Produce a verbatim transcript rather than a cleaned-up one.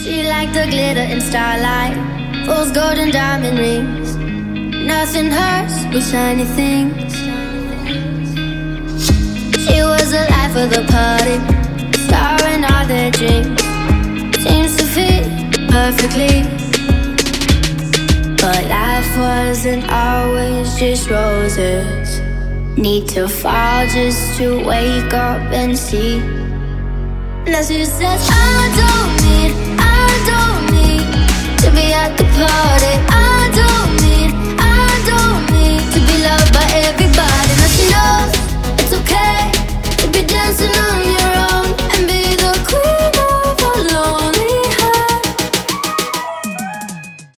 She liked the glitter in starlight, fool's gold and diamond rings. Nothing hurts but shiny things. She was the life of the party, star in all their dreams. Seems to fit perfectly, but life wasn't always just roses. Need to fall just to wake up and see. Now she says, I don't need, I don't need to be at the party. I don't